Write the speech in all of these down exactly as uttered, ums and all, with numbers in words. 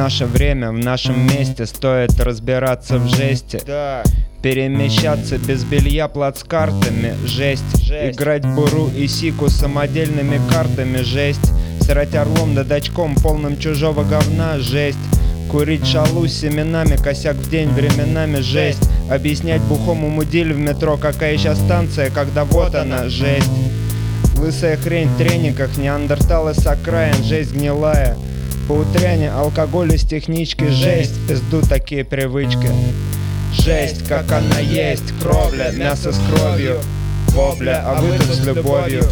наше время, в нашем месте стоит разбираться в жести. Да. Перемещаться без белья плацкартами, жесть. Жесть. Играть буру и сику самодельными картами, жесть. Срать орлом да дачком полным чужого говна, жесть. Курить шалу с семенами, косяк в день временами, жесть. Объяснять бухому мудиль в метро, какая сейчас станция, когда вот она, жесть. Лысая хрень в трениках, неандерталы с окраин, жесть гнилая. По утряне алкоголь из технички, жесть. Пизду такие привычки. Жесть, как она есть, кровля, мясо с кровью, вопля, а вы тут с любовью.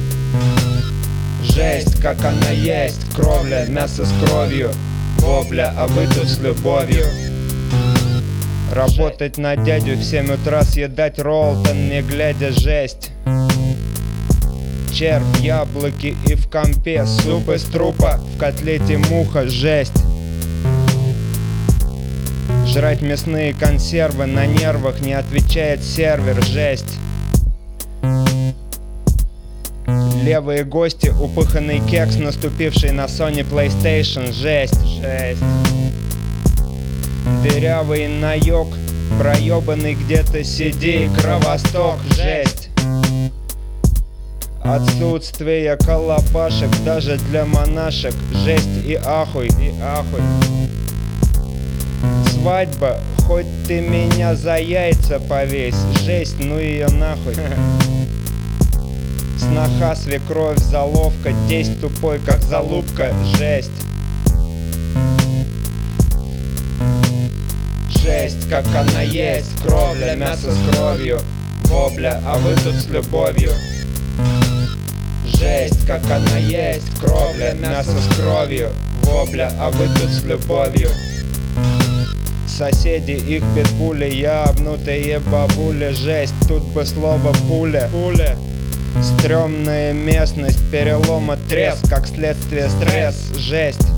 Жесть, как она есть, кровля, мясо с кровью, вопля, а вы тут с любовью. Работать на дядю в семь утра, съедать Роллтон, не глядя, жесть. Червь, яблоки и в компе, суп из трупа, в котлете муха, жесть. Жрать мясные консервы, на нервах не отвечает сервер, жесть. Левые гости, упыханный кекс, наступивший на Sony PlayStation, жесть, жесть. Дырявый наёк, проёбанный где-то сиди, кровосток, жесть. Отсутствие колобашек даже для монашек, жесть и ахуй, и ахуй. Свадьба, хоть ты меня за яйца повесь, жесть, ну ее нахуй. Сноха, свекровь, заловка, тесть тупой, как залупка, жесть. Жесть, как она есть, кровля, мясо с кровью, вопля, а вы тут с любовью. Жесть, как она есть, кровля, мясо с кровью, вопля, а вы тут с любовью. Соседи, их питбули, я обнутые бабули, жесть, тут бы слово пуля, пуля. Стрёмная местность, перелома, треск, как следствие стресс, жесть.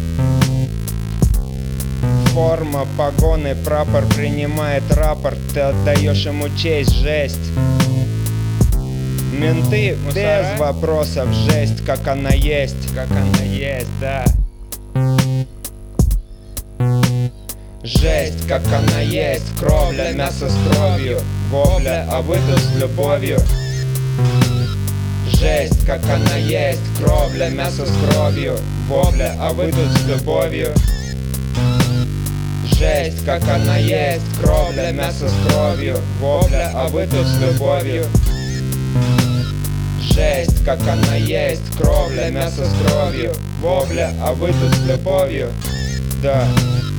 Форма, погоны, прапор принимает рапорт, ты отдаешь ему честь, жесть. Менты без вопросов, жесть, как она есть, как она есть, да. Жесть, как она есть, кровля, мясо с кровью, вопля, а вы тут с любовью. Жесть, как она есть, кровля, мясо с кровью, вопля, а вы тут с любовью. Жесть, как она есть, кровля, мясо с кровью, вопля, а вы тут с любовью. Жесть, как она есть, кровля, мясо с кровью, вопля, а вы тут с любовью. Да.